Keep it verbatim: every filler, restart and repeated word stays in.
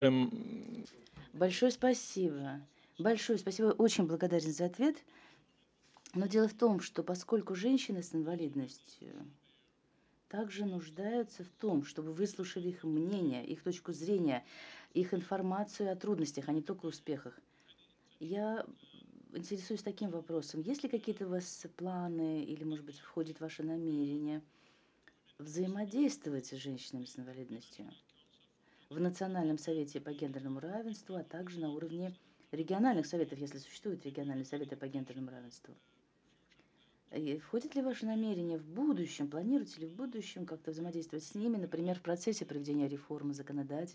Эм. Большое спасибо. Большое спасибо. Очень благодарен за ответ. Но дело в том, что поскольку женщины с инвалидностью также нуждаются в том, чтобы выслушали их мнение, их точку зрения, их информацию о трудностях, а не только успехах. Я, м, интересуюсь таким вопросом: есть ли какие-то у вас планы или, может быть, входит в ваши намерения взаимодействовать с женщинами с инвалидностью в Национальном совете по гендерному равенству, а также на уровне региональных советов, если существуют региональные советы по гендерному равенству? И входит ли в ваши намерения в будущем, планируете ли в будущем как-то взаимодействовать с ними, например, в процессе проведения реформы законодатель